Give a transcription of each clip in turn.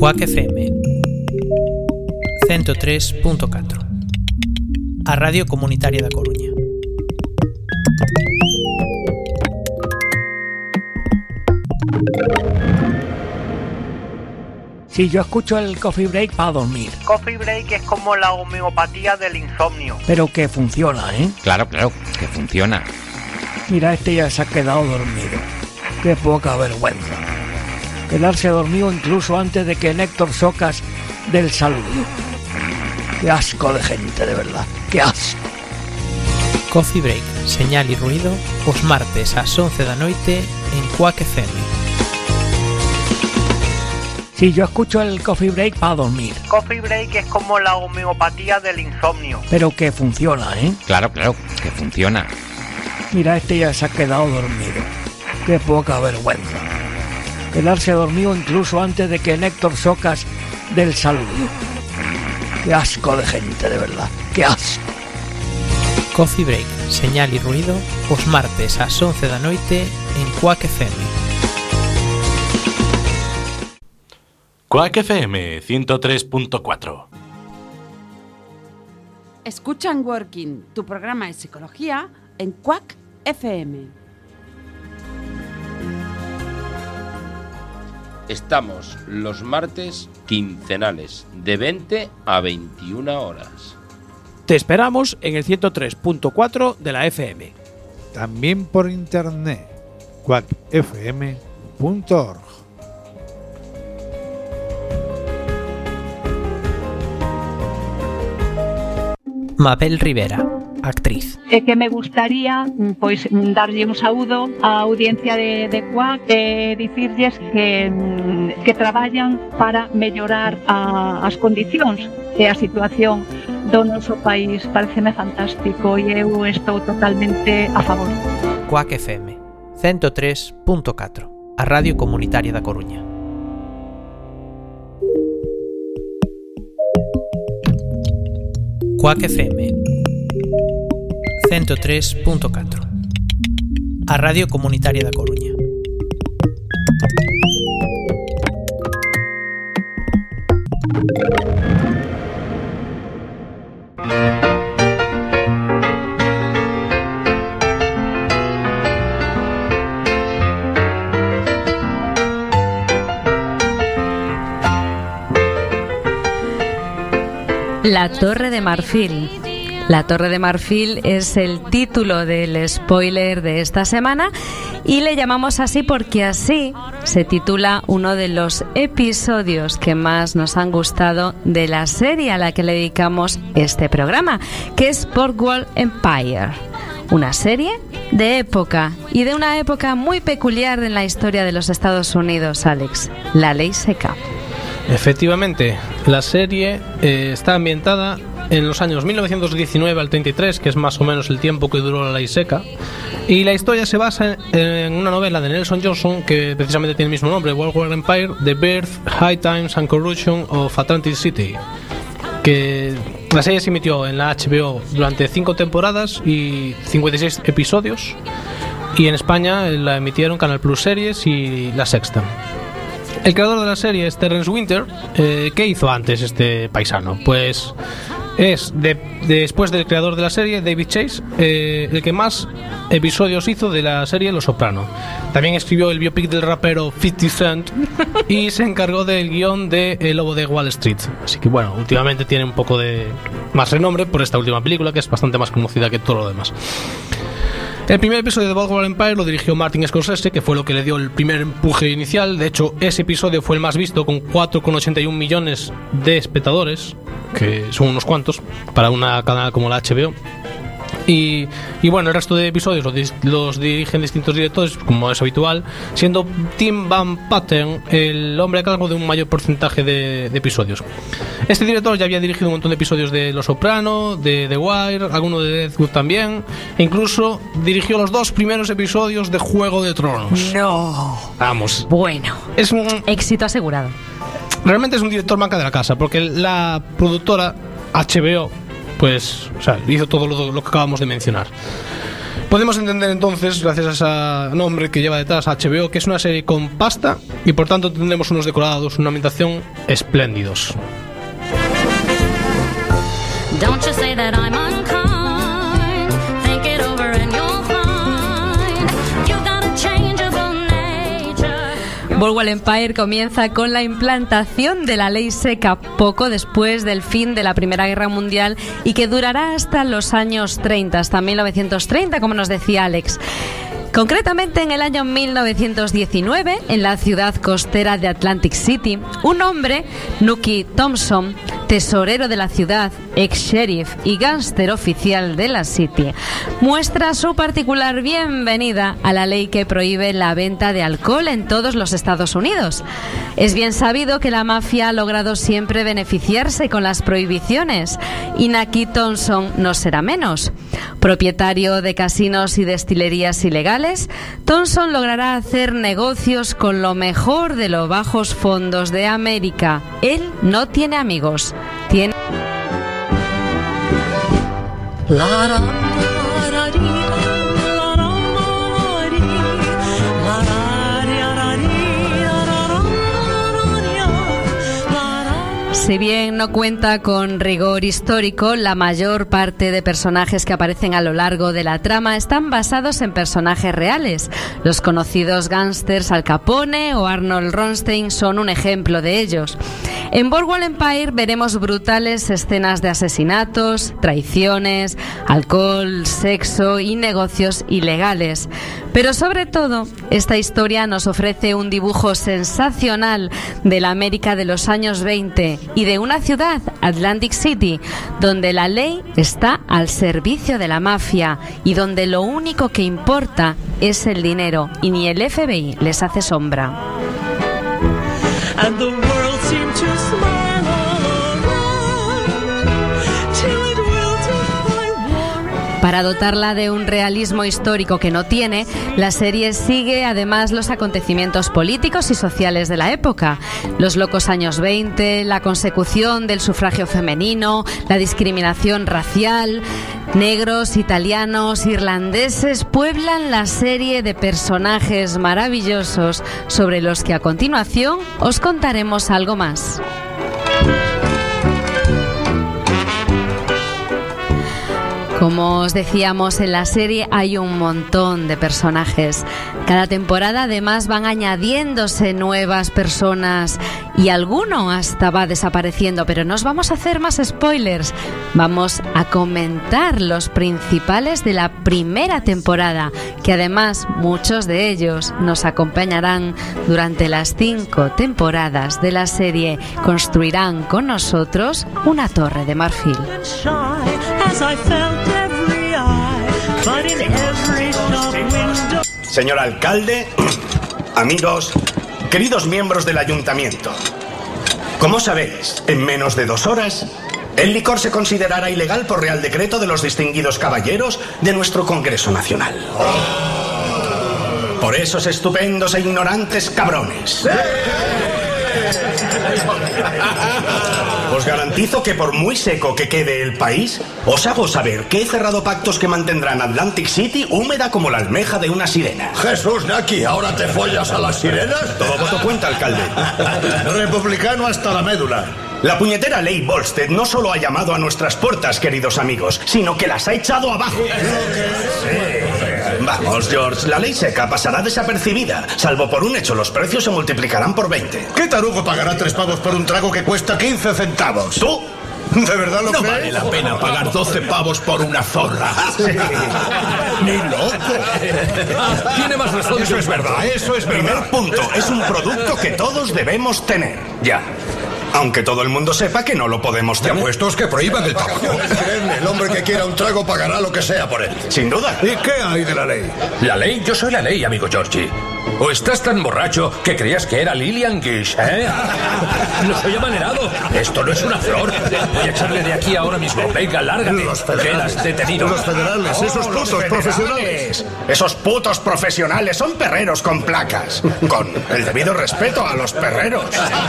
Quack FM 103.4, a Radio Comunitaria da Coruña. Sí, yo escucho el Coffee Break para dormir. Coffee Break es como la homeopatía del insomnio. Pero que funciona, ¿eh? Claro, que funciona. Mira, este ya se ha quedado dormido. Qué poca vergüenza. Quedarse dormido incluso antes de que Néctor Socas dé el saludo. Qué asco de gente, de verdad. Qué asco. Coffee Break, señal e ruido, os martes ás 11 da noite en Quack FM. Sí, yo escucho el Coffee Break para dormir. Coffee Break es como la homeopatía del insomnio. Pero que funciona, ¿eh? Claro, que funciona. Mira, este ya se ha quedado dormido. Qué poca vergüenza. Quedarse dormido incluso antes de que Néctor Socas dé el saludo. Qué asco de gente, de verdad. Qué asco. Coffee Break, señal e ruido, os martes ás 11 da noite en Quack FM. Quack FM 103.4. Escuchan Working, tu programa de psicología en Quack FM. Estamos los martes quincenales de 20 a 21 horas. Te esperamos en el 103.4 de la FM. También por internet, quackfm.org. Mabel Rivera, actriz. Que me gustaría pois darlle un saúdo á audiencia de Quack e dicirlles que traballan para mellorar as condicións e a situación do noso país. Pareceme fantástico e eu estou totalmente a favor. Quack FM 103.4, a Radio Comunitaria da Coruña. Quack FM 103.4, a Radio Comunitaria da Coruña. La Torre de Marfil. La Torre de Marfil es el título del spoiler de esta semana y le llamamos así porque así se titula uno de los episodios que más nos han gustado de la serie a la que le dedicamos este programa, que es Boardwalk Empire. Una serie de época y de una época muy peculiar en la historia de los Estados Unidos, Alex, la ley seca. Efectivamente, la serie está ambientada en los años 1919 al 33, que es más o menos el tiempo que duró la ley seca, y la historia se basa en una novela de Nelson Johnson que precisamente tiene el mismo nombre, Boardwalk Empire, The Birth, High Times and Corruption of Atlantic City, que la serie se emitió en la HBO durante 5 temporadas y 56 episodios, y en España la emitieron Canal Plus Series y La Sexta. El creador de la serie es Terence Winter. ¿Qué hizo antes este paisano? Pues es, después del creador de la serie, David Chase, el que más episodios hizo de la serie Los Soprano. También escribió el biopic del rapero 50 Cent y se encargó del guión de El Lobo de Wall Street. Así que bueno, últimamente tiene un poco de más renombre por esta última película, que es bastante más conocida que todo lo demás. El primer episodio de Boardwalk Empire lo dirigió Martin Scorsese, que fue lo que le dio el primer empuje inicial. De hecho, ese episodio fue el más visto, con 4,81 millones de espectadores, que son unos cuantos para una cadena como la HBO. Y bueno, el resto de episodios los dirigen distintos directores, como es habitual, siendo Tim Van Patten el hombre a cargo de un mayor porcentaje de episodios. Este director ya había dirigido un montón de episodios de Los Soprano, de The Wire, alguno de Deadwood también, e incluso dirigió los 2 primeros episodios de Juego de Tronos. No. Vamos. Bueno. Es un éxito asegurado. Realmente es un director marca de la casa, porque la productora HBO, pues, o sea, hizo todo lo que acabamos de mencionar. Podemos entender entonces, gracias a ese nombre que lleva detrás HBO, que es una serie con pasta y por tanto tendremos unos decorados, una ambientación espléndidos. Don't you say that I'm unkind. Think it over and you'll find you've got a changeable nature. Boardwalk Empire comienza con la implantación de la ley seca poco después del fin de la Primera Guerra Mundial y que durará hasta los años 30, hasta 1930, como nos decía Alex. Concretamente en el año 1919, en la ciudad costera de Atlantic City, un hombre, Nucky Thompson, tesorero de la ciudad, ex-sheriff y gángster oficial de la City, muestra su particular bienvenida a la ley que prohíbe la venta de alcohol en todos los Estados Unidos. Es bien sabido que la mafia ha logrado siempre beneficiarse con las prohibiciones y Nucky Thompson no será menos. Propietario de casinos y destilerías ilegales, Thompson logrará hacer negocios con lo mejor de los bajos fondos de América. Él no tiene amigos, tiene... Si bien no cuenta con rigor histórico, la mayor parte de personajes que aparecen a lo largo de la trama están basados en personajes reales. Los conocidos gángsters Al Capone o Arnold Ronstein son un ejemplo de ellos. En Boardwalk Empire veremos brutales escenas de asesinatos, traiciones, alcohol, sexo y negocios ilegales. Pero sobre todo, esta historia nos ofrece un dibujo sensacional de la América de los años 20 y de una ciudad, Atlantic City, donde la ley está al servicio de la mafia y donde lo único que importa es el dinero y ni el FBI les hace sombra. Para dotarla de un realismo histórico que no tiene, la serie sigue además los acontecimientos políticos y sociales de la época. Los locos años 20, la consecución del sufragio femenino, la discriminación racial. Negros, italianos, irlandeses pueblan la serie de personajes maravillosos sobre los que a continuación os contaremos algo más. Como os decíamos, en la serie hay un montón de personajes. Cada temporada además van añadiéndose nuevas personas y alguno hasta va desapareciendo, pero no os vamos a hacer más spoilers. Vamos a comentar los principales de la primera temporada, que además muchos de ellos nos acompañarán durante las 5 temporadas de la serie. Construirán con nosotros una torre de marfil. Señor alcalde, amigos, queridos miembros del ayuntamiento, como sabéis, en menos de 2 horas, el licor se considerará ilegal por real decreto de los distinguidos caballeros de nuestro Congreso Nacional. Por esos estupendos e ignorantes cabrones. Os garantizo que por muy seco que quede el país, os hago saber que he cerrado pactos que mantendrán Atlantic City húmeda como la almeja de una sirena. Jesús, Nucky, ¿ahora te follas a las sirenas? Todo voto cuenta, alcalde. Republicano hasta la médula. La puñetera ley Volstead no solo ha llamado a nuestras puertas, queridos amigos, sino que las ha echado abajo. Vamos, George, la ley seca pasará desapercibida. Salvo por un hecho, los precios se multiplicarán por 20. ¿Qué tarugo pagará 3 pavos por un trago que cuesta 15 centavos? ¿Tú? ¿De verdad lo no crees? Vale la pena pagar 12 pavos por una zorra. Sí. ¡Ni loco! Tiene más razón. Eso es verdad, eso es verdad. Primer punto, es un producto que todos debemos tener. Ya. Aunque todo el mundo sepa que no lo podemos tener. Te apuestos que prohíban el tabaco. El hombre que quiera un trago pagará lo que sea por él. Sin duda. ¿Y qué hay de la ley? ¿La ley? Yo soy la ley, amigo Georgie. ¿O estás tan borracho que creías que era Lillian Gish, eh? ¡No soy amanerado! Esto no es una flor. Voy a echarle de aquí ahora mismo. Venga, lárgate. Quedas detenido. Los federales, esos putos profesionales. Esos putos profesionales son perreros con placas. Con el debido respeto a los perreros.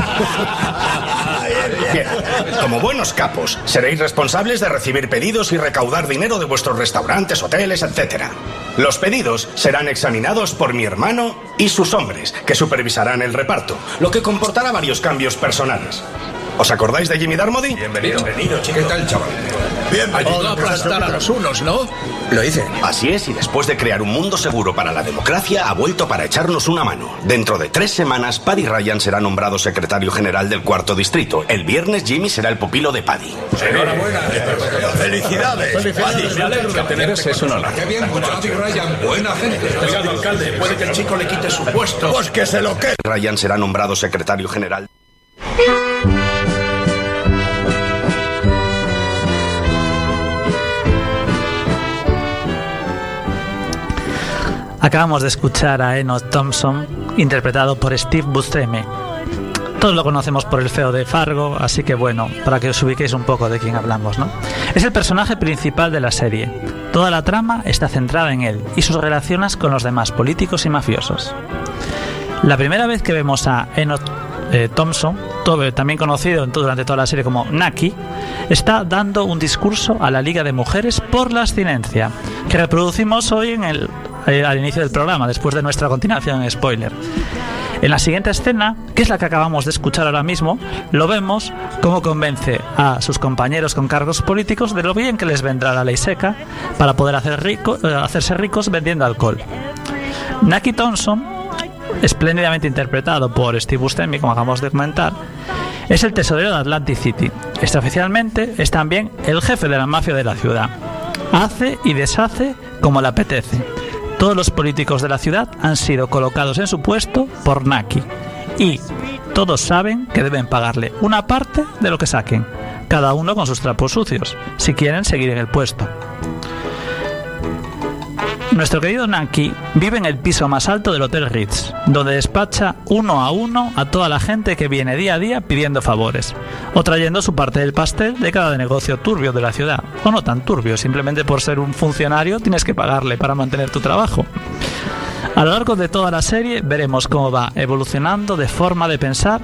Bien, como buenos capos, seréis responsables de recibir pedidos y recaudar dinero de vuestros restaurantes, hoteles, etc. Los pedidos serán examinados por mi hermano y sus hombres, que supervisarán el reparto, lo que comportará varios cambios personales. ¿Os acordáis de Jimmy Darmody? Bienvenido, chico. ¿Qué tal, chaval? Ayudó a aplastar a los unos, ¿no? Lo hice. Así es, y después de crear un mundo seguro para la democracia, ha vuelto para echarnos una mano. Dentro de 3 semanas, Paddy Ryan será nombrado secretario general del 4º distrito. El viernes, Jimmy será el pupilo de Paddy. Enhorabuena. ¡Felicidades! Paddy, me alegro de teneros. Es un honor. ¡Qué bien, Paddy Ryan! ¡Buena gente! Oiga, alcalde, puede que el chico le quite su puesto. ¡Pues que se lo quede! Ryan será nombrado secretario general. Acabamos de escuchar a Enoch Thompson, interpretado por Steve Buscemi. Todos lo conocemos por el feo de Fargo, así que bueno, para que os ubiquéis un poco de quién hablamos, ¿no? Es el personaje principal de la serie. Toda la trama está centrada en él y sus relaciones con los demás políticos y mafiosos. La primera vez que vemos a Enoch Thompson, también conocido durante toda la serie como Naki, está dando un discurso a la Liga de Mujeres por la Abstinencia, que reproducimos hoy al inicio del programa, después de nuestra continuación en spoiler. En la siguiente escena, que es la que acabamos de escuchar ahora mismo, lo vemos cómo convence a sus compañeros con cargos políticos de lo bien que les vendrá la ley seca para poder hacerse ricos vendiendo alcohol. Naki Thompson, espléndidamente interpretado por Steve Buscemi, como acabamos de comentar, es el tesorero de Atlantic City. Extraoficialmente es también el jefe de la mafia de la ciudad. Hace y deshace como le apetece. Todos los políticos de la ciudad han sido colocados en su puesto por Naki y todos saben que deben pagarle una parte de lo que saquen, cada uno con sus trapos sucios, si quieren seguir en el puesto. Nuestro querido Naki vive en el piso más alto del Hotel Ritz, donde despacha uno a uno a toda la gente que viene día a día pidiendo favores, o trayendo su parte del pastel de cada negocio turbio de la ciudad, o no tan turbio, simplemente por ser un funcionario tienes que pagarle para mantener tu trabajo. A lo largo de toda la serie veremos cómo va evolucionando de forma de pensar,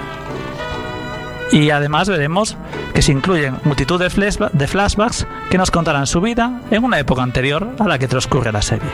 y además veremos que se incluyen multitud de flashbacks que nos contarán su vida en una época anterior a la que transcurre la serie.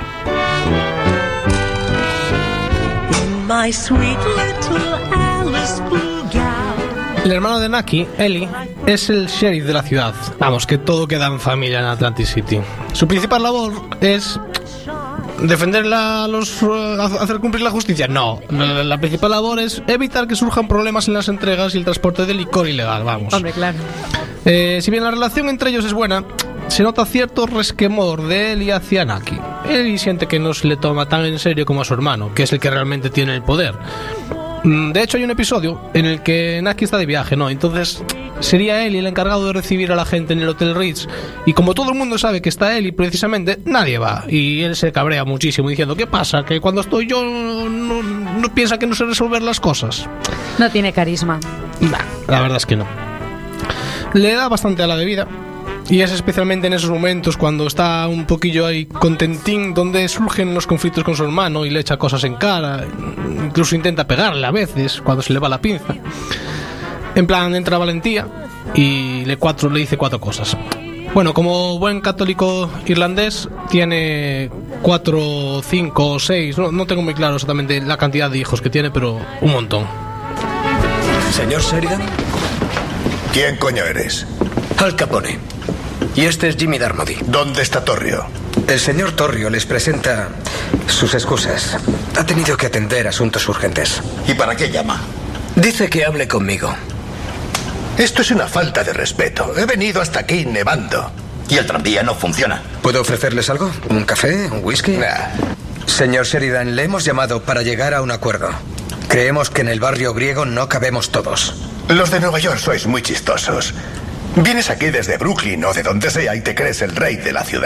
El hermano de Naki, Eli, es el sheriff de la ciudad. Vamos, que todo queda en familia en Atlantic City. Su principal labor es defender hacer cumplir la justicia. No, la principal labor es evitar que surjan problemas en las entregas y el transporte de licor ilegal. Vamos. Hombre, claro. Si bien la relación entre ellos es buena, se nota cierto resquemor de Eli hacia Naki. Eli siente que no se le toma tan en serio como a su hermano, que es el que realmente tiene el poder. De hecho, hay un episodio en el que Naki está de viaje, ¿no? Entonces sería Eli el encargado de recibir a la gente en el Hotel Ritz, y como todo el mundo sabe que está Eli precisamente, nadie va, y él se cabrea muchísimo diciendo: ¿qué pasa? ¿Que cuando estoy yo no piensa que no sé resolver las cosas? No tiene carisma. Nah, la verdad es que no. Le da bastante a la bebida, y es especialmente en esos momentos cuando está un poquillo ahí contentín donde surgen los conflictos con su hermano y le echa cosas en cara, incluso intenta pegarle a veces cuando se le va la pinza. En plan, entra valentía y le dice 4 cosas. Bueno, como buen católico irlandés, tiene 4, 5 o 6, no tengo muy claro exactamente la cantidad de hijos que tiene, pero un montón. Señor Sheridan, ¿Quién coño eres? Al Capone. Y este es Jimmy Darmody. ¿Dónde está Torrio? El señor Torrio les presenta sus excusas. Ha tenido que atender asuntos urgentes. ¿Y para qué llama? Dice que hable conmigo. Esto es una falta de respeto. He venido hasta aquí nevando. Y el tranvía no funciona. ¿Puedo ofrecerles algo? ¿Un café? ¿Un whisky? Nah. Señor Sheridan, le hemos llamado para llegar a un acuerdo. Creemos que en el barrio griego no cabemos todos. Los de Nueva York sois muy chistosos. Vienes aquí desde Brooklyn o de donde sea y te crees el rey de la ciudad.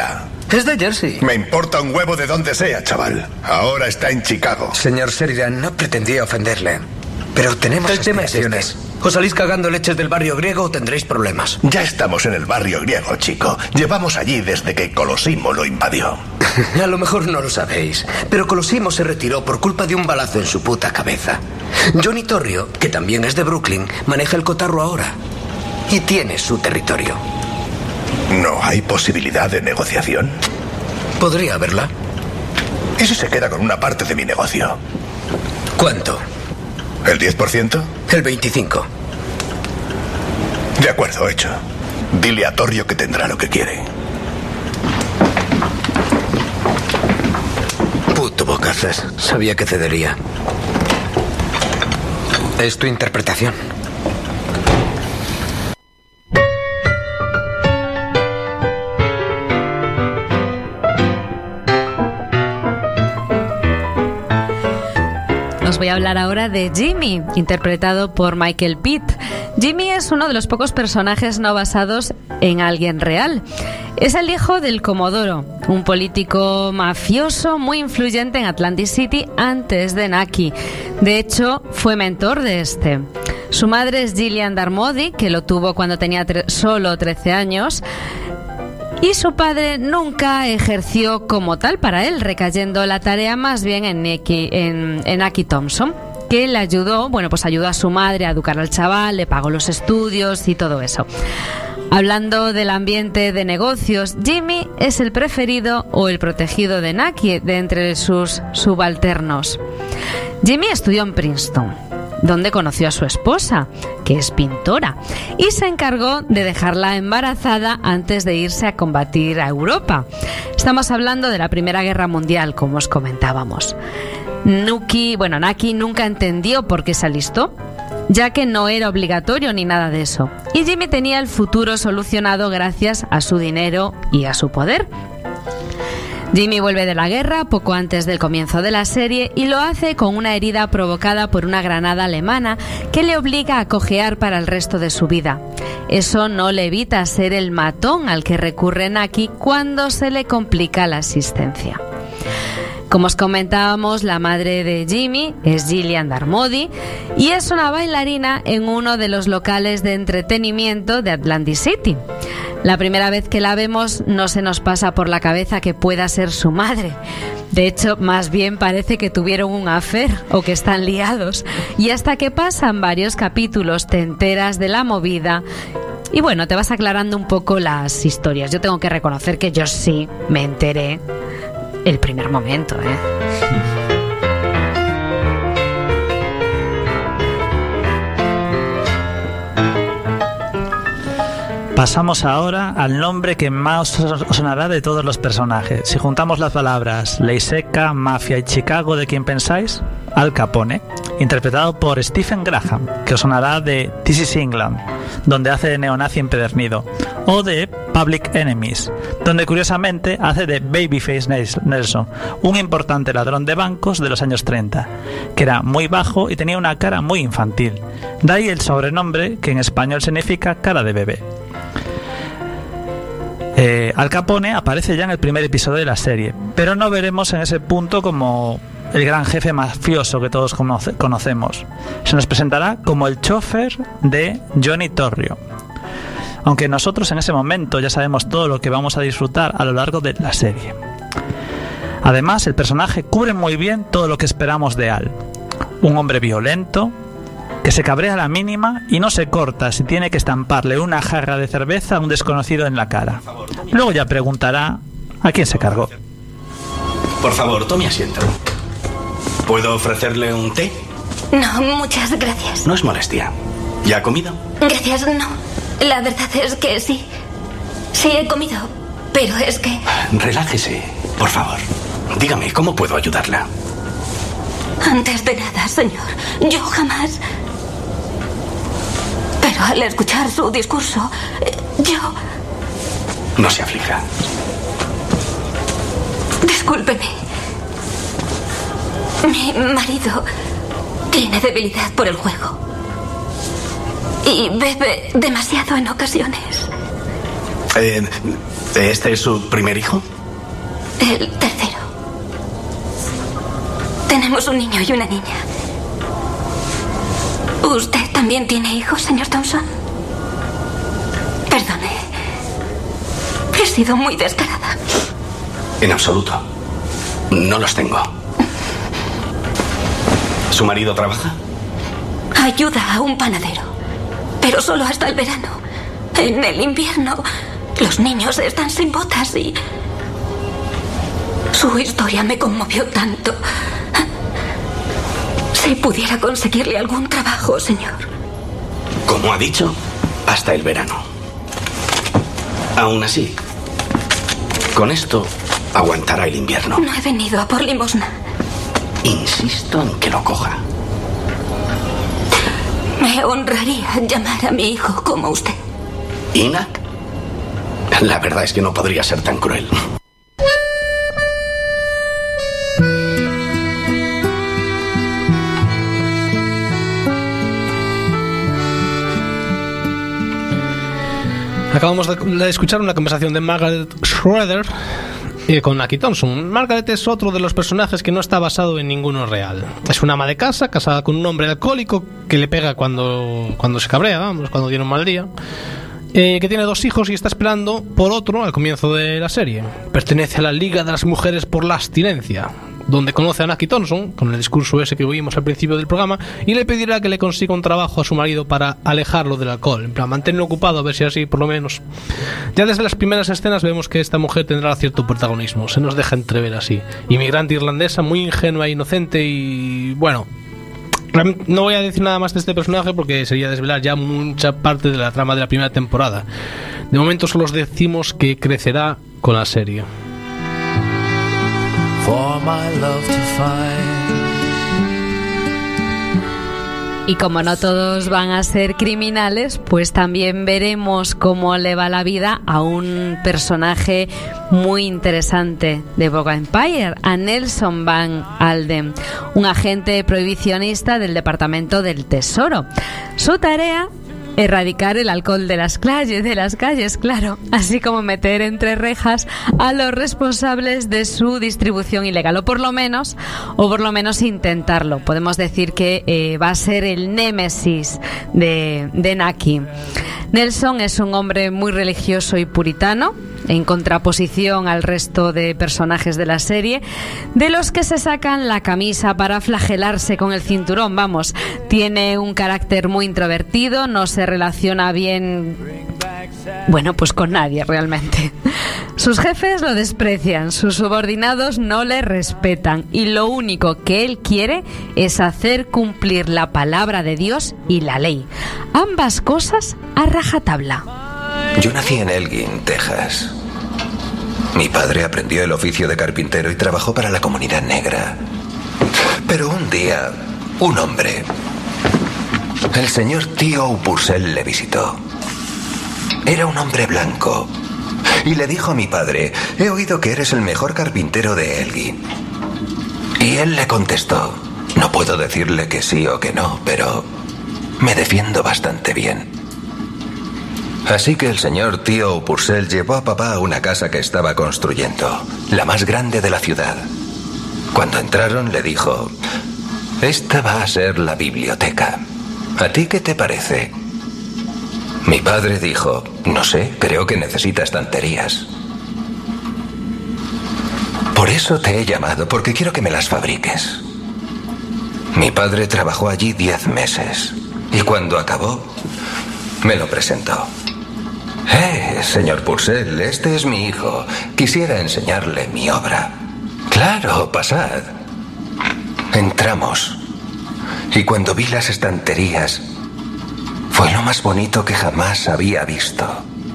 Es de Jersey. Me importa un huevo de donde sea, chaval. Ahora está en Chicago. Señor Sheridan, no pretendía ofenderle. Pero tenemos El tema es este. O salís cagando leches del barrio griego o tendréis problemas. Ya estamos en el barrio griego, chico. Llevamos allí desde que Colosimo lo invadió. A lo mejor no lo sabéis, pero Colosimo se retiró por culpa de un balazo en su puta cabeza. Johnny Torrio, que también es de Brooklyn, maneja el cotarro ahora. Y tiene su territorio. ¿No hay posibilidad de negociación? Podría haberla. ¿Y si se queda con una parte de mi negocio? ¿Cuánto? ¿El 10%? El 25%. De acuerdo, hecho. Dile a Torrio que tendrá lo que quiere. Puto bocazas. Sabía que cedería. Es tu interpretación. Os voy a hablar ahora de Jimmy, interpretado por Michael Pitt. Jimmy es uno de los pocos personajes no basados en alguien real. Es el hijo del Comodoro, un político mafioso muy influyente en Atlantic City antes de Naki. De hecho, fue mentor de este. Su madre es Gillian Darmody, que lo tuvo cuando tenía solo 13 años. Y su padre nunca ejerció como tal para él, recayendo la tarea más bien en Naki Thompson, que le ayudó, ayudó a su madre a educar al chaval, le pagó los estudios y todo eso. Hablando del ambiente de negocios, Jimmy es el preferido o el protegido de Naki de entre sus subalternos. Jimmy estudió en Princeton, donde conoció a su esposa, que es pintora, y se encargó de dejarla embarazada antes de irse a combatir a Europa. Estamos hablando de la Primera Guerra Mundial, como os comentábamos. Naki nunca entendió por qué se alistó, ya que no era obligatorio ni nada de eso. Y Jimmy tenía el futuro solucionado gracias a su dinero y a su poder. Jimmy vuelve de la guerra poco antes del comienzo de la serie y lo hace con una herida provocada por una granada alemana que le obliga a cojear para el resto de su vida. Eso no le evita ser el matón al que recurre Naki cuando se le complica la asistencia. Como os comentábamos, la madre de Jimmy es Gillian Darmody y es una bailarina en uno de los locales de entretenimiento de Atlantic City. La primera vez que la vemos no se nos pasa por la cabeza que pueda ser su madre. De hecho, más bien parece que tuvieron un affair o que están liados. Y hasta que pasan varios capítulos te enteras de la movida y te vas aclarando un poco las historias. Yo tengo que reconocer que yo sí me enteré el primer momento, Pasamos ahora al nombre que más os sonará de todos los personajes. Si juntamos las palabras Ley Seca, Mafia y Chicago, ¿de quién pensáis? Al Capone, interpretado por Stephen Graham, que os sonará de This is England, donde hace de neonazi empedernido, o de Public Enemies, donde curiosamente hace de Babyface Nelson, un importante ladrón de bancos de los años 30, que era muy bajo y tenía una cara muy infantil. De ahí el sobrenombre, que en español significa cara de bebé. Al Capone aparece ya en el primer episodio de la serie, pero no veremos en ese punto como el gran jefe mafioso que todos conocemos. Se nos presentará como el chofer de Johnny Torrio, aunque nosotros en ese momento ya sabemos todo lo que vamos a disfrutar a lo largo de la serie. Además, el personaje cubre muy bien todo lo que esperamos de Al, un hombre violento que se cabrea a la mínima y no se corta si tiene que estamparle una jarra de cerveza a un desconocido en la cara. Luego ya preguntará a quién se cargó. Por favor, tome asiento. ¿Puedo ofrecerle un té? No, muchas gracias. No es molestia. ¿Ya ha comido? Gracias, no. La verdad es que sí. Sí he comido, pero es que... Relájese, por favor. Dígame, ¿cómo puedo ayudarla? Antes de nada, señor, yo jamás... Pero al escuchar su discurso, yo... No se aflija. Discúlpeme. Mi marido tiene debilidad por el juego. Y bebe demasiado en ocasiones. ¿Este es su primer hijo? El tercero. Tenemos un niño y una niña. ¿Usted también tiene hijos, señor Thompson? Perdone. He sido muy descarada. En absoluto. No los tengo. ¿Su marido trabaja? Ayuda a un panadero, pero solo hasta el verano. En el invierno, los niños están sin botas y... Su historia me conmovió tanto. Si pudiera conseguirle algún trabajo, señor. Como ha dicho, hasta el verano. Aún así, con esto aguantará el invierno. No he venido a por limosna. Insisto en que lo coja. Me honraría llamar a mi hijo como usted. ¿Ina? La verdad es que no podría ser tan cruel. Acabamos de escuchar una conversación de Margaret Schroeder con Aki Thompson. Margaret es otro de los personajes que no está basado en ninguno real. Es una ama de casa, casada con un hombre alcohólico que le pega cuando se cabrea, vamos, cuando tiene un mal día. Que tiene 2 hijos y está esperando por otro al comienzo de la serie. Pertenece a la Liga de las Mujeres por la Abstinencia, donde conoce a Aki Thompson, con el discurso ese que oímos al principio del programa, y le pedirá que le consiga un trabajo a su marido para alejarlo del alcohol, en plan, mantenerlo ocupado, a ver si así, por lo menos. Ya desde las primeras escenas vemos que esta mujer tendrá cierto protagonismo, se nos deja entrever así. Inmigrante irlandesa, muy ingenua e inocente y... bueno... No voy a decir nada más de este personaje porque sería desvelar ya mucha parte de la trama de la primera temporada. De momento solo os decimos que crecerá con la serie. For my love to find. Y como no todos van a ser criminales, pues también veremos cómo le va la vida a un personaje muy interesante de Boga Empire, a Nelson Van Alden, un agente prohibicionista del Departamento del Tesoro. Su tarea: erradicar el alcohol de las calles, claro, así como meter entre rejas a los responsables de su distribución ilegal, o por lo menos intentarlo. Podemos decir que va a ser el némesis de Naki. Nelson es un hombre muy religioso y puritano, en contraposición al resto de personajes de la serie, de los que se sacan la camisa para flagelarse con el cinturón. Vamos, tiene un carácter muy introvertido, no se relaciona bien, bueno, pues con nadie realmente. Sus jefes lo desprecian, sus subordinados no le respetan, y lo único que él quiere es hacer cumplir la palabra de Dios y la ley. Ambas cosas a rajatabla. Yo nací en Elgin, Texas. Mi padre aprendió el oficio de carpintero y trabajó para la comunidad negra. Pero un día, un hombre, el señor T.O. Purcell, le visitó. Era un hombre blanco y le dijo a mi padre: he oído que eres el mejor carpintero de Elgin. Y él le contestó: no puedo decirle que sí o que no, pero me defiendo bastante bien. Así que el señor T.O. Purcell llevó a papá a una casa que estaba construyendo, la más grande de la ciudad. Cuando entraron le dijo: esta va a ser la biblioteca. ¿A ti qué te parece? Mi padre dijo: no sé, creo que necesita estanterías. Por eso te he llamado, porque quiero que me las fabriques. Mi padre trabajó allí 10 meses y cuando acabó me lo presentó. Señor Purcell, este es mi hijo. Quisiera enseñarle mi obra. Claro, pasad. Entramos. Y cuando vi las estanterías, fue lo más bonito que jamás había visto.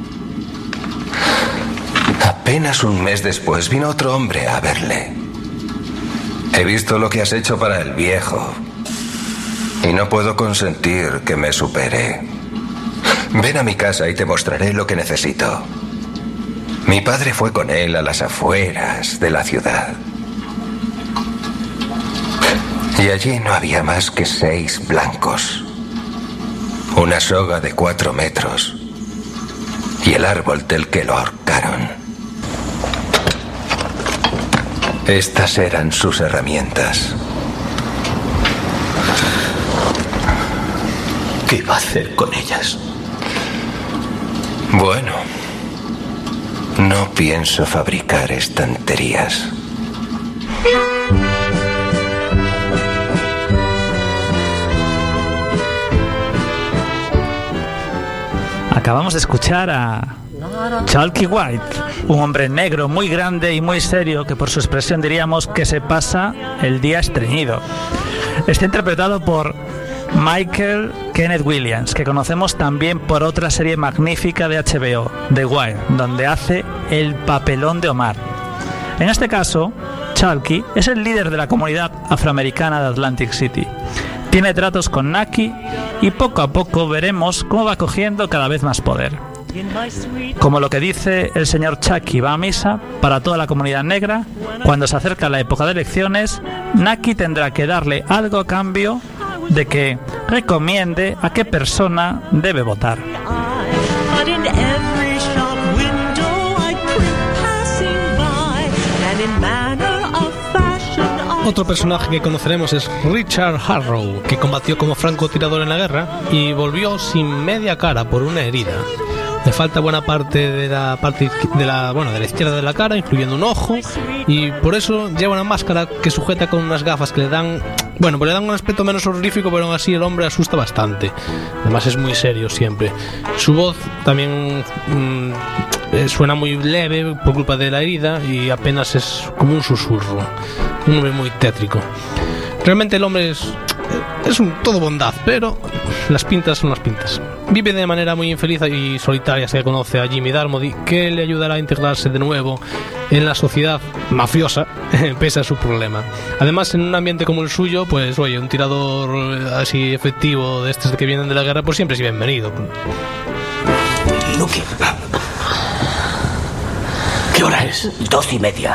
Apenas un mes después vino otro hombre a verle. He visto lo que has hecho para el viejo y no puedo consentir que me supere. Ven a mi casa y te mostraré lo que necesito. Mi padre fue con él a las afueras de la ciudad. Y allí no había más que 6 blancos. Una soga de 4 metros. Y el árbol del que lo ahorcaron. Estas eran sus herramientas. ¿Qué iba a hacer con ellas? Bueno, no pienso fabricar estanterías. Acabamos de escuchar a Chalky White, un hombre negro muy grande y muy serio que por su expresión diríamos que se pasa el día estreñido. Está interpretado por Michael Kenneth Williams, que conocemos también por otra serie magnífica de HBO, The Wire, donde hace el papelón de Omar. En este caso, Chalky es el líder de la comunidad afroamericana de Atlantic City. Tiene tratos con Naki y poco a poco veremos cómo va cogiendo cada vez más poder. Como lo que dice el señor Chucky va a misa, para toda la comunidad negra, cuando se acerca la época de elecciones, Naki tendrá que darle algo a cambio de que recomiende a qué persona debe votar. Otro personaje que conoceremos es Richard Harrow, que combatió como francotirador en la guerra y volvió sin media cara por una herida. Le falta buena parte de la izquierda de la cara, incluyendo un ojo, y por eso lleva una máscara que sujeta con unas gafas que le dan un aspecto menos horrífico, pero aún así el hombre asusta bastante. Además es muy serio siempre. Su voz también suena muy leve por culpa de la herida y apenas es como un susurro. Un hombre muy tétrico. Realmente el hombre es un todo bondad, pero las pintas son las pintas. Vive de manera muy infeliz y solitaria. Se conoce a Jimmy Darmody, que le ayudará a integrarse de nuevo en la sociedad mafiosa, pese a su problema. Además, en un ambiente como el suyo, pues oye, un tirador así efectivo de estos que vienen de la guerra, pues siempre es bienvenido. Nuki. ¿Qué hora es? 2:30.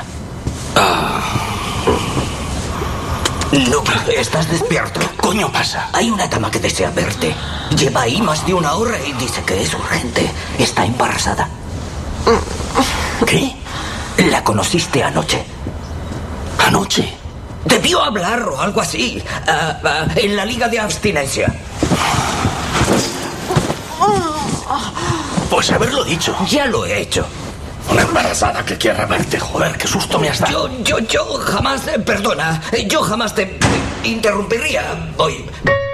Nuki, ¿estás despierto? ¿Qué coño pasa? Hay una dama que desea verte. Lleva ahí más de una hora y dice que es urgente. Está embarazada. ¿Qué? La conociste anoche. ¿Anoche? Debió hablar o algo así. En la liga de abstinencia. Pues haberlo dicho. Ya lo he hecho. Una embarazada que quiera verte, joder, qué susto me has dado. Yo jamás, perdona, yo jamás te interrumpiría hoy.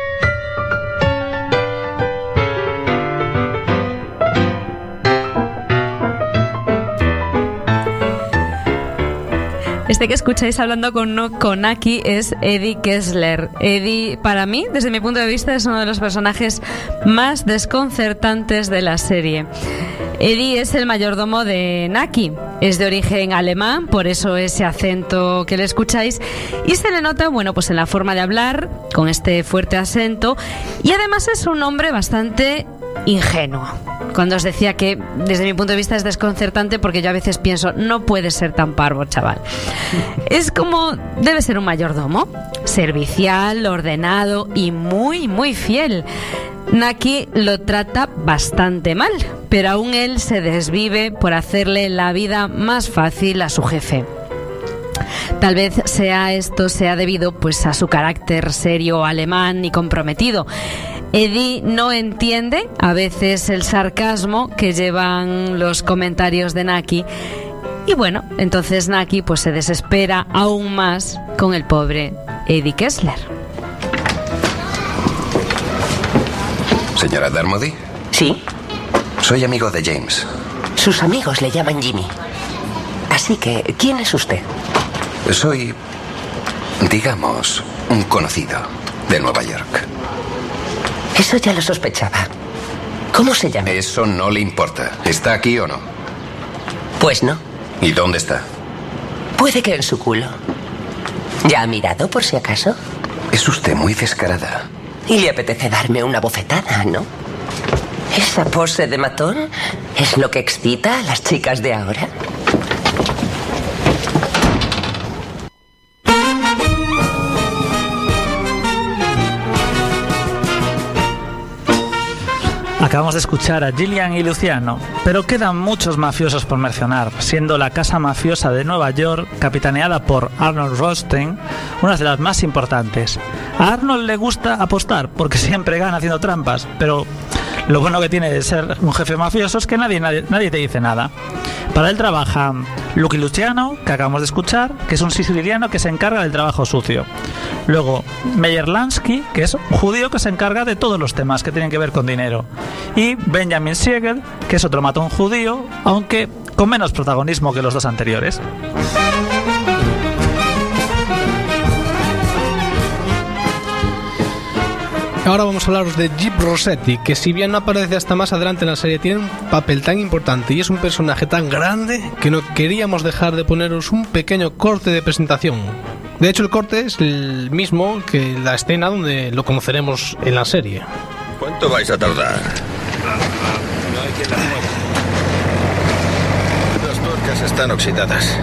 Este que escucháis hablando con Naki es Eddie Kessler. Eddie, para mí, desde mi punto de vista, es uno de los personajes más desconcertantes de la serie. Eddie es el mayordomo de Naki. Es de origen alemán, por eso ese acento que le escucháis. Y se le nota, pues en la forma de hablar, con este fuerte acento. Y además es un hombre bastante ingenuo. Cuando os decía que desde mi punto de vista es desconcertante, porque yo a veces pienso, no puede ser tan parvo, chaval. Es como debe ser un mayordomo, servicial, ordenado y muy, muy fiel. Naki lo trata bastante mal, pero aún él se desvive por hacerle la vida más fácil a su jefe. Tal vez sea debido pues a su carácter serio, alemán y comprometido. Eddie no entiende a veces el sarcasmo que llevan los comentarios de Naki. Y entonces Naki pues se desespera aún más con el pobre Eddie Kessler. ¿Señora Darmody? Sí. Soy amigo de James. Sus amigos le llaman Jimmy. Así que, ¿quién es usted? Soy, digamos, un conocido de Nueva York. Eso ya lo sospechaba. ¿Cómo se llama? Eso no le importa. ¿Está aquí o no? Pues no. ¿Y dónde está? Puede que en su culo. ¿Ya ha mirado por si acaso? Es usted muy descarada. Y le apetece darme una bofetada, ¿no? ¿Esa pose de matón es lo que excita a las chicas de ahora? Acabamos de escuchar a Gillian y Luciano, pero quedan muchos mafiosos por mencionar, siendo la casa mafiosa de Nueva York, capitaneada por Arnold Rothstein, una de las más importantes. A Arnold le gusta apostar porque siempre gana haciendo trampas, pero lo bueno que tiene de ser un jefe mafioso es que nadie te dice nada. Para él trabaja Lucky Luciano, que acabamos de escuchar, que es un siciliano que se encarga del trabajo sucio. Luego Meyer Lansky, que es un judío que se encarga de todos los temas que tienen que ver con dinero. Y Benjamin Siegel, que es otro matón judío, aunque con menos protagonismo que los dos anteriores. Ahora vamos a hablaros de Jeep Rossetti, que si bien no aparece hasta más adelante en la serie, tiene un papel tan importante y es un personaje tan grande que no queríamos dejar de poneros un pequeño corte de presentación. De hecho, el corte es el mismo que la escena donde lo conoceremos en la serie. ¿Cuánto vais a tardar? No hay quien las mueva. Las tuercas están oxidadas.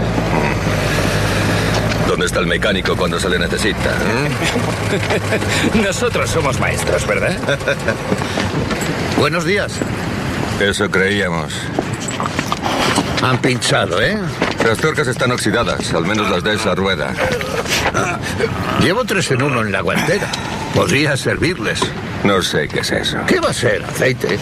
¿Dónde está el mecánico cuando se le necesita? Nosotros somos maestros, ¿verdad? Buenos días. Eso creíamos. Han pinchado, ¿eh? Las tuercas están oxidadas, al menos las de esa rueda. Llevo 3 en 1 en la guantera. Podría servirles. No sé qué es eso. ¿Qué va a ser? ¿Aceite?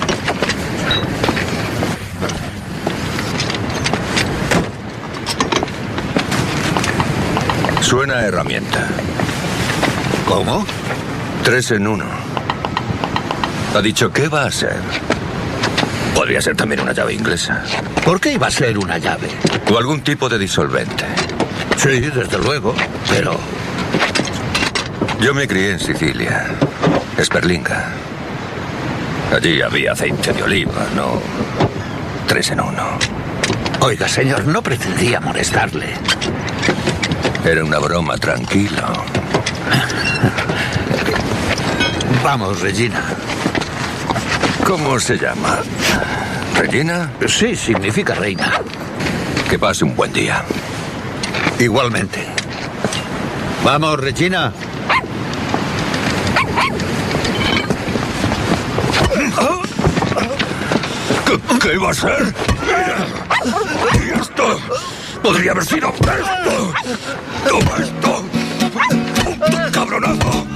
Suena a herramienta. ¿Cómo? 3 en 1. Ha dicho, ¿qué va a ser? Podría ser también una llave inglesa. ¿Por qué iba a ser una llave? O algún tipo de disolvente. Sí, desde luego, pero... Yo me crié en Sicilia, Sperlinga. Allí había aceite de oliva, no 3 en 1. Oiga, señor, no pretendía molestarle. Era una broma, tranquilo. Vamos, Regina. ¿Cómo se llama? ¿Regina? Sí, significa reina. Que pase un buen día. Igualmente. Vamos, Regina. ¿Qué va a ser? ¿Y esto? Podría haber sido esto. Toma esto. ¡Cabronazo!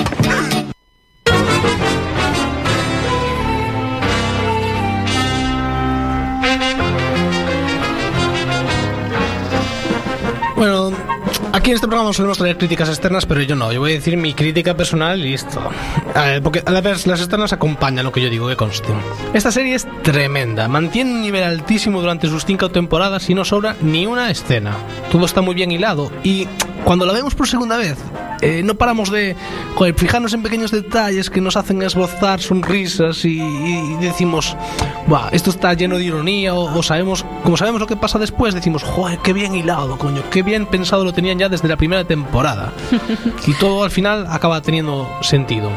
Bueno, aquí en este programa solemos traer críticas externas, pero yo no. Yo voy a decir mi crítica personal y listo. Porque a la vez las externas acompañan lo que yo digo, que conste. Esta serie es tremenda. Mantiene un nivel altísimo durante sus 5 temporadas y no sobra ni una escena. Todo está muy bien hilado y cuando la vemos por segunda vez, no paramos de fijarnos en pequeños detalles que nos hacen esbozar sonrisas y decimos, "Buah, esto está lleno de ironía", o sabemos, como sabemos lo que pasa después, decimos, "Joder, qué bien hilado, coño, qué bien pensado lo tenían ya desde la primera temporada". Y todo al final acaba teniendo sentido.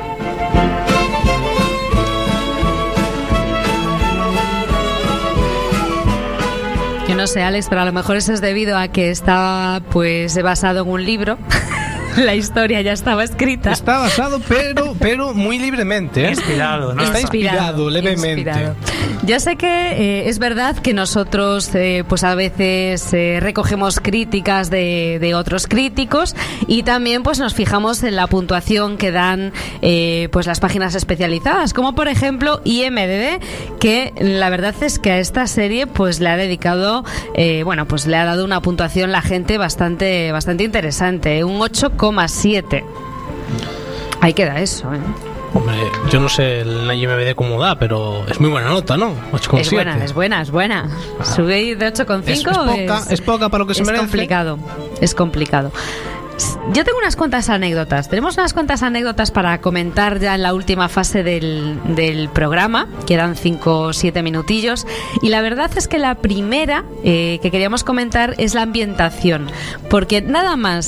Yo no sé, Alex, pero a lo mejor eso es debido a que está pues basado en un libro. La historia ya estaba escrita. Está basado, pero muy libremente, ¿eh? Inspirado, ¿no? Está inspirado levemente. Inspirado. Ya sé que es verdad que nosotros pues a veces recogemos críticas de otros críticos y también pues nos fijamos en la puntuación que dan pues las páginas especializadas, como por ejemplo IMDb, que la verdad es que a esta serie pues le ha dedicado pues le ha dado una puntuación la gente bastante interesante, un 8,7. Ahí queda eso, ¿eh? Hombre, yo no sé la IMDb cómo da, pero es muy buena nota, ¿no? 8,7. Es buena. Subir de 8,5 es poca para lo que se merece. Es complicado. Yo tengo unas cuantas anécdotas. Tenemos unas cuantas anécdotas para comentar ya en la última fase del programa. Quedan 5 o 7 minutillos. Y la verdad es que la primera que queríamos comentar es la ambientación. Porque nada más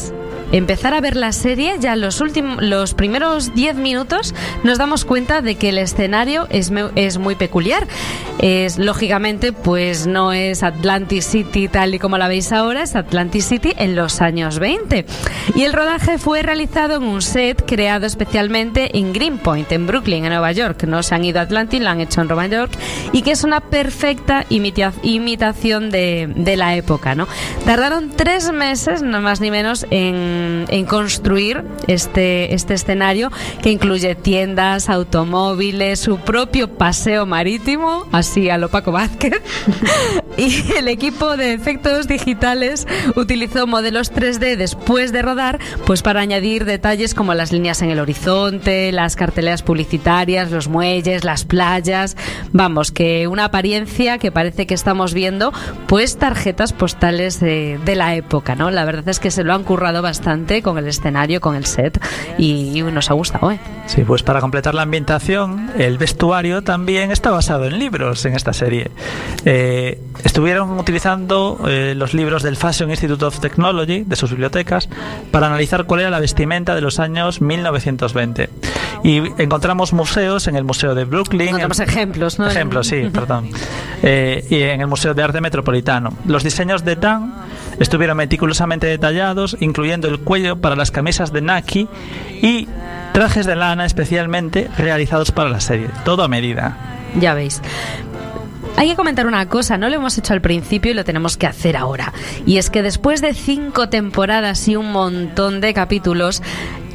empezar a ver la serie, ya los primeros 10 minutos nos damos cuenta de que el escenario es muy peculiar. Lógicamente, pues no es Atlantic City tal y como la veis ahora, es Atlantic City en los años 20. Y el rodaje fue realizado en un set creado especialmente en Greenpoint, en Brooklyn, en Nueva York. No se han ido a Atlantic, lo han hecho en Nueva York, y que es una perfecta imitación de la época, ¿no? Tardaron 3 meses, no más ni menos, en construir este escenario, que incluye tiendas, automóviles, su propio paseo marítimo, así a lo Paco Vázquez. Y el equipo de efectos digitales utilizó modelos 3D después de rodar, pues para añadir detalles como las líneas en el horizonte, las carteleras publicitarias, los muelles, las playas. Vamos, que una apariencia que parece que estamos viendo pues tarjetas postales de la época, ¿no? La verdad es que se lo han currado bastante con el escenario, con el set, y nos ha gustado, ¿eh? Sí, pues para completar la ambientación, el vestuario también está basado en libros en esta serie. Estuvieron utilizando los libros del Fashion Institute of Technology, de sus bibliotecas, para analizar cuál era la vestimenta de los años 1920. Y encontramos museos en el Museo de Brooklyn. Encontramos ejemplos, ¿no? Ejemplos, sí, perdón. Y en el Museo de Arte Metropolitano. Los diseños de Dan estuvieron meticulosamente detallados, incluyendo el cuello para las camisas de Nike y trajes de lana especialmente realizados para la serie. Todo a medida. Ya veis. Hay que comentar una cosa, no lo hemos hecho al principio y lo tenemos que hacer ahora. Y es que después de 5 temporadas y un montón de capítulos,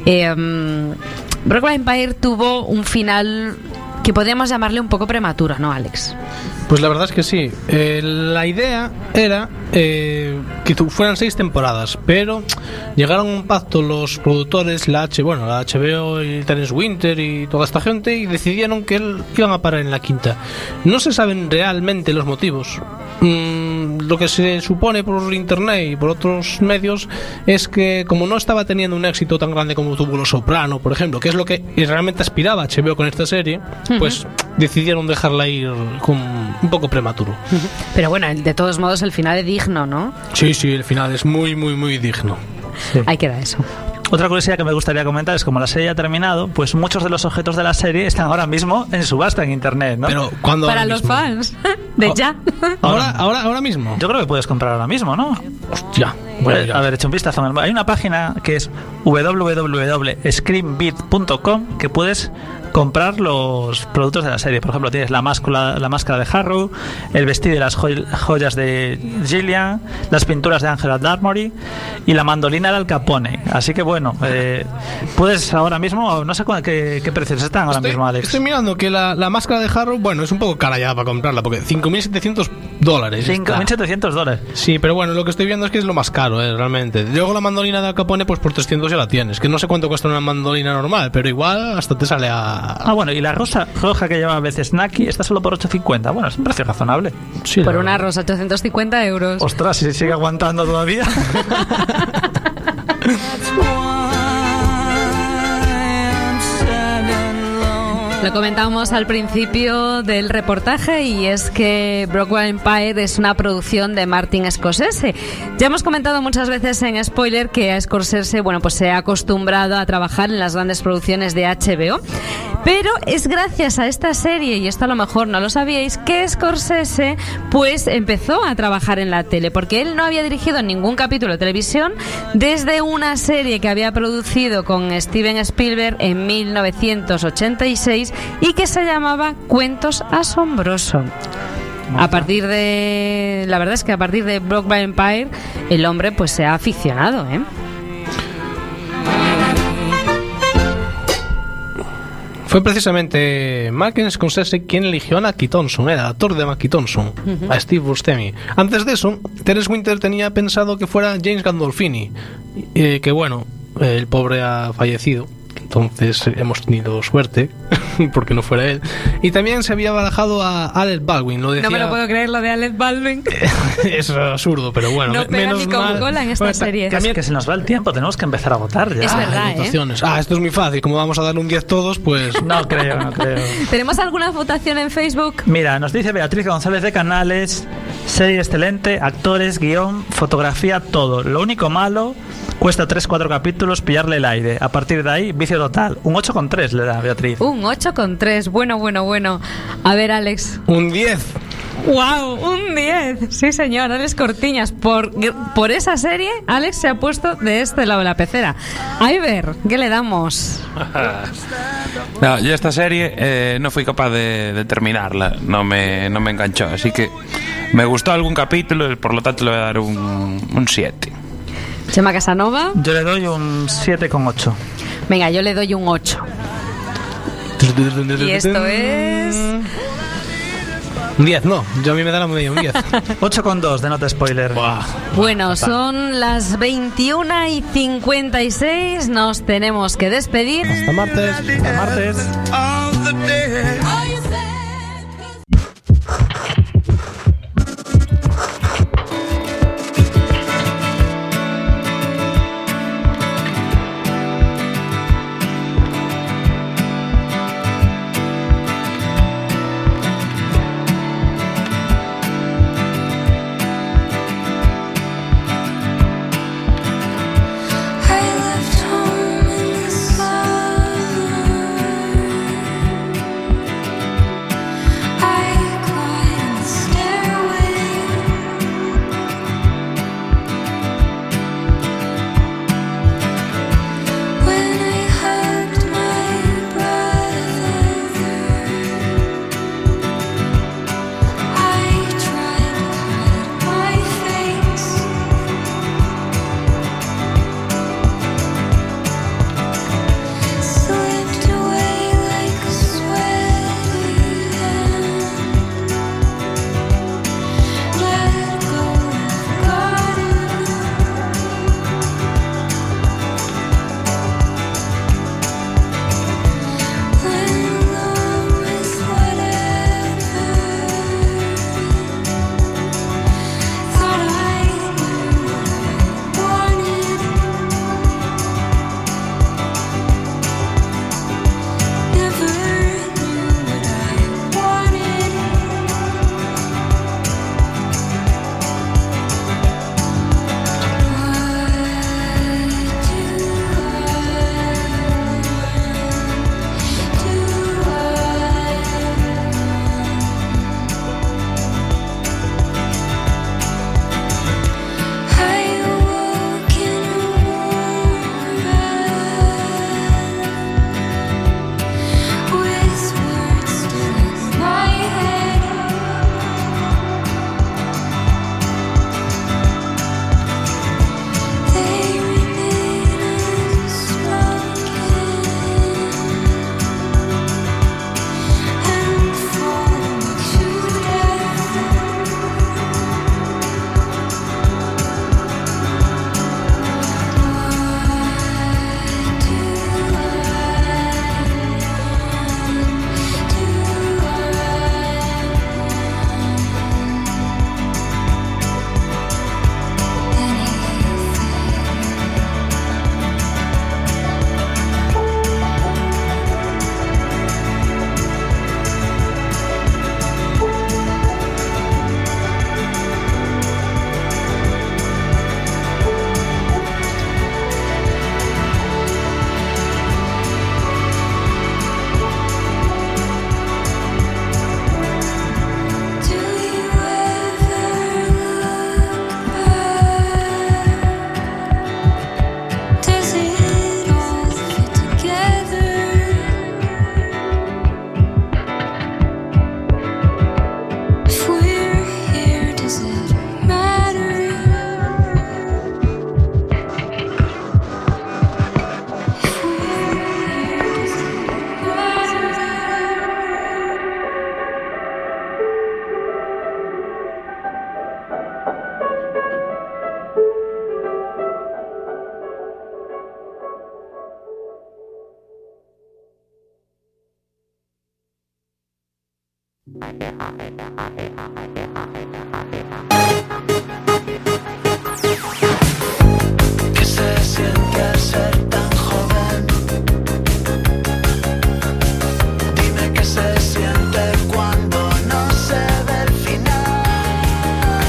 Brooklyn Empire tuvo un final que podríamos llamarle un poco prematuro, ¿no, Alex? Pues la verdad es que sí. La idea era que fueran 6 temporadas, pero llegaron a un pacto los productores, la HBO y Terence Winter y toda esta gente, y decidieron que iban a parar en la 5ª. No se saben realmente los motivos. Lo que se supone por internet y por otros medios es que, como no estaba teniendo un éxito tan grande como tuvo Los Soprano, por ejemplo, que es lo que realmente aspiraba HBO con esta serie, pues decidieron dejarla ir con un poco prematuro. Pero bueno, de todos modos el final es digno, ¿no? Sí, el final es muy, muy, muy digno. Sí. Ahí queda eso. Otra curiosidad que me gustaría comentar es, como la serie ha terminado, pues muchos de los objetos de la serie están ahora mismo en subasta en internet, ¿no? Pero ¿cuándo? Para los fans de ya. Ahora mismo. Yo creo que puedes comprar ahora mismo, ¿no? Hostia. Bueno, a ver, hecho un vistazo. Hay una página que es www.screenbeat.com que puedes comprar los productos de la serie. Por ejemplo, tienes la máscara de Harrow, el vestido y las joyas de Gillian, las pinturas de Angela Darmory y la mandolina de Al Capone. Así que bueno, puedes ahora mismo, no sé qué precios están ahora mismo, Alex. Estoy mirando que la máscara de Harrow, bueno, es un poco cara ya para comprarla, porque $5.700. $5.700. Sí, pero bueno, lo que estoy viendo es que es lo más caro, realmente. Luego la mandolina de Al Capone, pues por 300 ya la tienes. Que no sé cuánto cuesta una mandolina normal, pero igual hasta te sale a... bueno, y la roja que lleva a veces Naki está solo por $8.50. Bueno, es un precio razonable. Sí, por una rosa, 850 euros. Ostras, si se sigue aguantando todavía. Lo comentábamos al principio del reportaje, y es que Brooklyn Empire es una producción de Martin Scorsese. Ya hemos comentado muchas veces en Spoiler que a Scorsese, bueno, pues se ha acostumbrado a trabajar en las grandes producciones de HBO, pero es gracias a esta serie, y esto a lo mejor no lo sabíais, que Scorsese pues empezó a trabajar en la tele, porque él no había dirigido ningún capítulo de televisión desde una serie que había producido con Steven Spielberg en 1986 y que se llamaba Cuentos Asombrosos. La verdad es que a partir de Brooklyn Empire el hombre pues se ha aficionado, ¿eh? Fue precisamente Martin Scorsese quien eligió a Mackie Thompson, el actor de Mackie Thompson, a Steve Buscemi. Antes de eso, Terence Winter tenía pensado que fuera James Gandolfini, que bueno, el pobre ha fallecido. Entonces hemos tenido suerte porque no fuera él. Y también se había barajado a Alec Baldwin. Lo decía... No me lo puedo creer, lo de Alec Baldwin. Es absurdo, pero bueno. No pega ni con cola en esta serie. También que se nos va el tiempo, tenemos que empezar a votar ya. Es verdad, esto es muy fácil. Como vamos a darle un 10 todos, pues... No creo. ¿Tenemos alguna votación en Facebook? Mira, nos dice Beatriz González de Canales Serie excelente, actores, guión, fotografía, todo. Lo único malo, cuesta 3-4 capítulos pillarle el aire. A partir de ahí, vicio total. Un 8,3 le da Beatriz. Un 8,3. Bueno. A ver, Alex. Un 10. ¡Wow! Un 10. Sí, señor, Alex Cortiñas. Por esa serie, Alex se ha puesto de este lado de la pecera. Iber, ¿qué le damos? No, yo esta serie no fui capaz de terminarla. No me enganchó. Así que me gustó algún capítulo y por lo tanto le voy a dar un 7. Chema Casanova. Yo le doy un 7,8. Venga, yo le doy un 8. Y esto es... Un 10, no. Yo a mí me da la media, un 10. 8,2 de nota spoiler. Wow. Bueno, son las 21:56. Nos tenemos que despedir. Hasta martes. Hasta martes. ¿Qué se siente ser tan joven? Dime qué se siente cuando no se ve el final.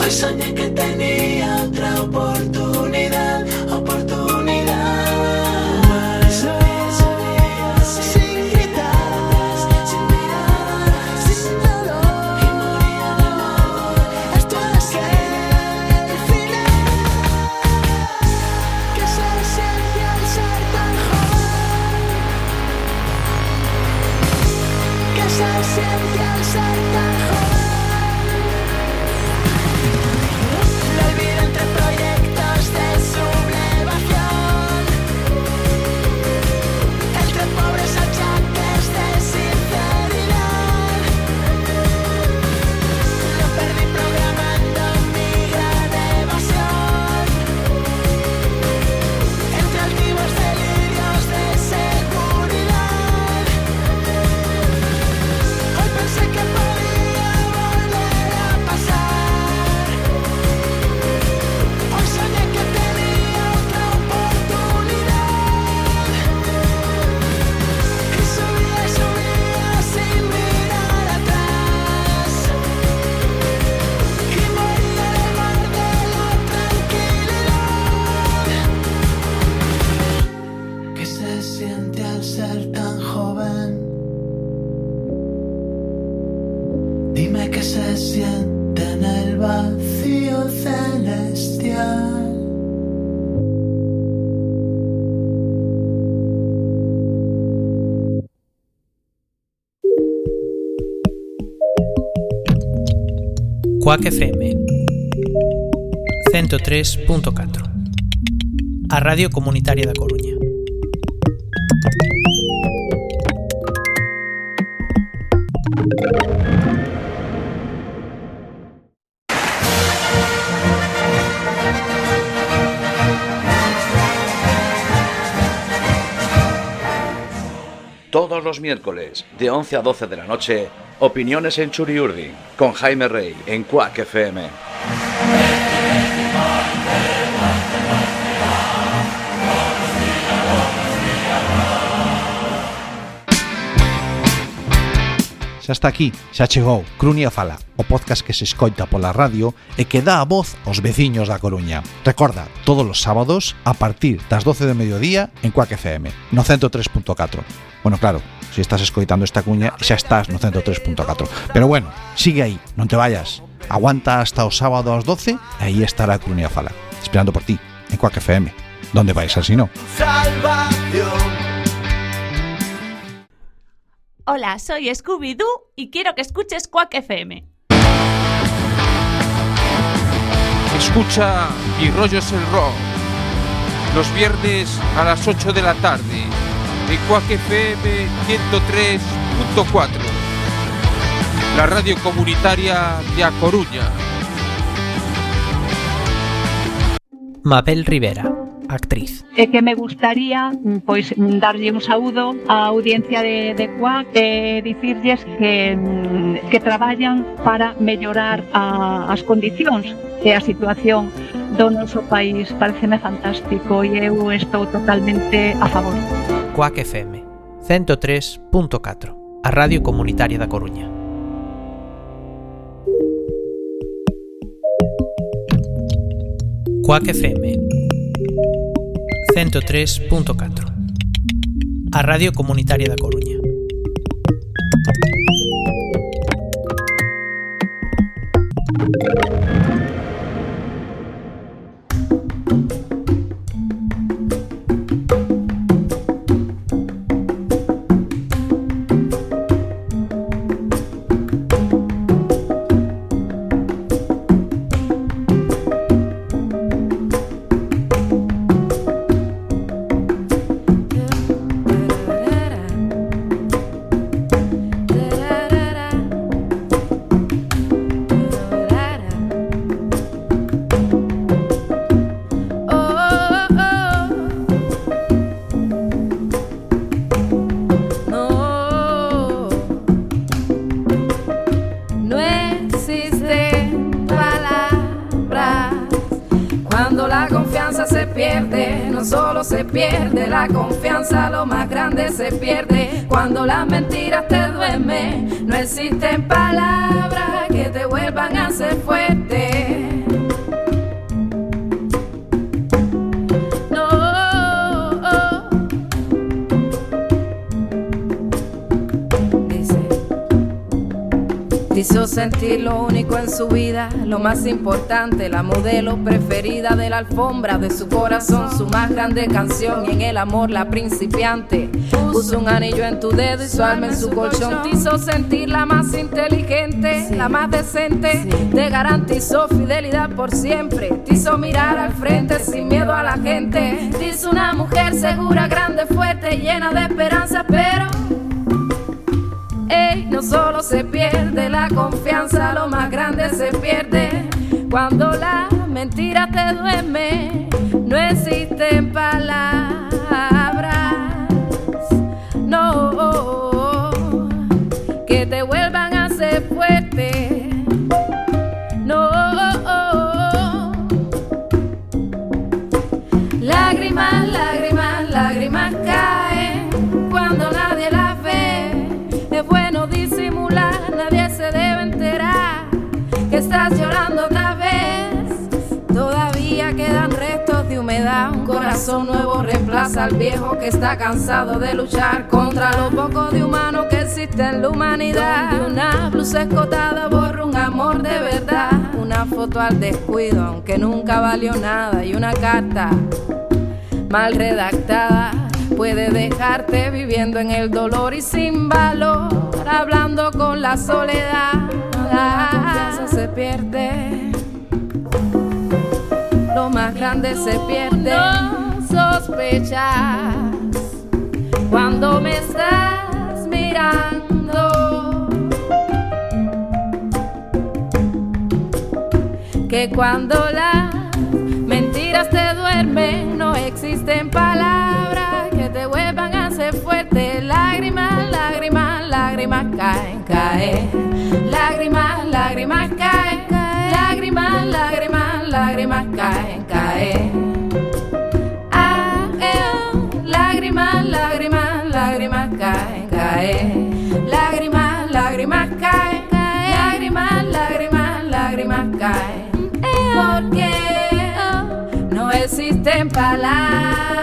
Hoy soñé que tenía otra oportunidad, sin gritar, sin mirar, sin dolor, y moría de amor. Esto es el final. Que se siente al ser tan joven, que se siente al ser tan joven. Lo olvido entre proyectos de sublevación, entre pobres achaques de sinceridad. Lo perdí programando mi gran evasión, entre altivos delirios de seguridad. Hoy pensé que podía volver a pasar. Hoy soñé que tenía otra oportunidad, y subía sin mirar atrás, y moría del mar de la tranquilidad. ¿Qué se siente al ser tan joven? Dime qué se siente en el vacío celestial. Quack FM 103.4, a Radio Comunitaria da Coruña. Todos los miércoles, de 11 a 12 de la noche, Opiniones en Churiurdi, con Jaime Rey, en Quack FM. Xa está aquí, xa chegou Crunia Fala, o podcast que se escoita pola radio e que dá a voz aos veciños da Coruña. Recorda, todos os sábados a partir das 12 do mediodía en Quack FM, no 103.4. Bueno, claro, se estás escoitando esta cuña xa estás no 103.4. Pero bueno, sigue aí, non te vayas. Aguanta hasta o sábado ás 12 e aí estará Crunia Fala, esperando por ti, en Quack FM. ¿Dónde vais así no? Salvación. Hola, soy Scooby-Doo y quiero que escuches Quack FM. Escucha Mi rollo es el rock, los viernes a las 8 de la tarde, en Quack FM 103.4, la radio comunitaria de A Coruña. Mabel Rivera, actriz. Que me gustaría pois darlle un saúdo á audiencia de Quack e dicirlles que traballan para mellorar as condicións e a situación do noso país. Pareceme fantástico e eu estou totalmente a favor. Quack FM 103.4, a radio comunitaria da Coruña. Quack FM 103.4, a radio comunitaria da Coruña. Se pierde la confianza, lo más grande se pierde cuando las mentiras te duermen. No existen palabras que te vuelvan a hacer fuerte. Quiso sentir lo único en su vida, lo más importante, la modelo preferida de la alfombra de su corazón, su más grande canción, y en el amor la principiante. Puso un anillo en tu dedo y su alma en su colchón. Quiso sentir la más inteligente, la más decente, te garantizó fidelidad por siempre. Te hizo mirar al frente sin miedo a la gente. Te hizo una mujer segura, grande, fuerte, llena de esperanza, pero no solo se pierde la confianza, lo más grande se pierde cuando la mentira te duerme. No existen palabras, no, que te vuelvan a hacer fuerte, no. Lágrimas, lágrimas, lágrimas caen cuando nadie las ve. Es bueno disimular, nadie se debe enterar que estás llorando otra vez. Todavía quedan restos de humedad, un corazón nuevo reemplaza al viejo que está cansado de luchar contra lo poco de humano que existe en la humanidad. Donde una blusa escotada borra un amor de verdad, una foto al descuido aunque nunca valió nada, y una carta mal redactada puede dejarte viviendo en el dolor y sin valor, hablando con la soledad. La confianza se pierde, lo más grande se pierde. No sospechas cuando me estás mirando que cuando las mentiras te duermen no existen palabras que te vuelvan a hacer fuerte. Lágrimas, lágrimas, lágrimas caen, caen. Lágrimas, lágrimas caen, caen. Lágrimas, lágrimas, lágrimas caen, caen. Lágrimas, lágrimas, lágrimas caen, caen. Lágrimas, lágrimas caen, caen. Lágrimas, lágrimas, lágrimas caen. Porque no existen palabras.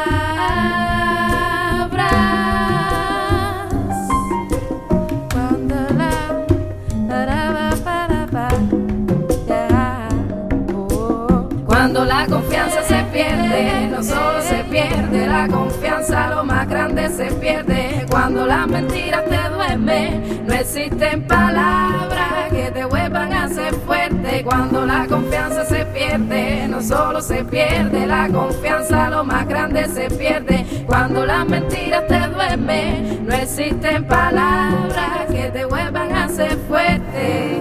Cuando la confianza se pierde, no solo se pierde la confianza, lo más grande se pierde. Cuando las mentiras te duermen, no existen palabras que te vuelvan a hacer fuerte. Cuando la confianza se pierde, no solo se pierde la confianza, lo más grande se pierde. Cuando las mentiras te duermen, no existen palabras que te vuelvan a hacer fuerte.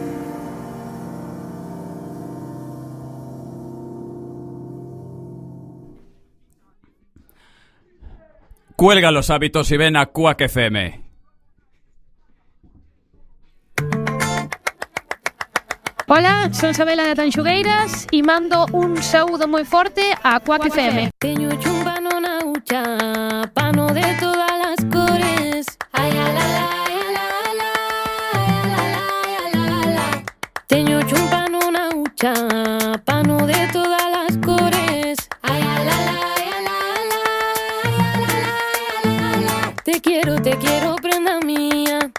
Cuelga los hábitos y ven a Quack FM. Hola, son Sabela de Tanxugueiras e mando un saúdo moi forte a Quack FM. Teño chumba nona ucha, pano de todas las cores. Ay, ala, ala, ala, ala, ala, ala. Teño chumba nona ucha, pano de todas las cores. Ay, ala, ala, ala, ala. Te quiero, prenda mía.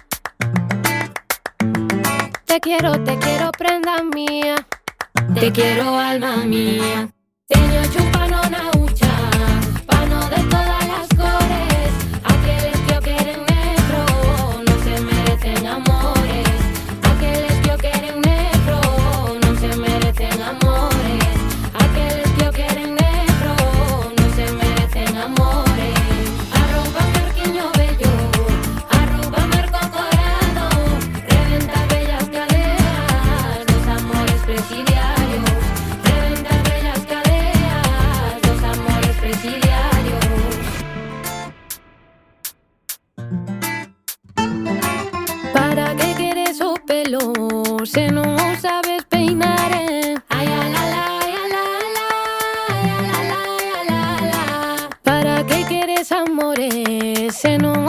Te quiero, prenda mía. Te quiero, alma mía. Teño chupa nona ucha, pano de todas las cores. Aqueles que o queren negro non se merecen amores. Aqueles que o queren negro non se merecen amores. Aqueles que o queren negro non se merecen amores. Arroba merquiño bello, arroba merco corado, reventar bellas cadeas, dos amores presidiarios. Reventar bellas cadeas, dos amores presidiarios. ¿Para qué quieres o pelo se non o sabes peinar? Ay, ala, la, ay, ala, la, ay, ala, la, ay, ala, la. ¿Para qué quieres amores se non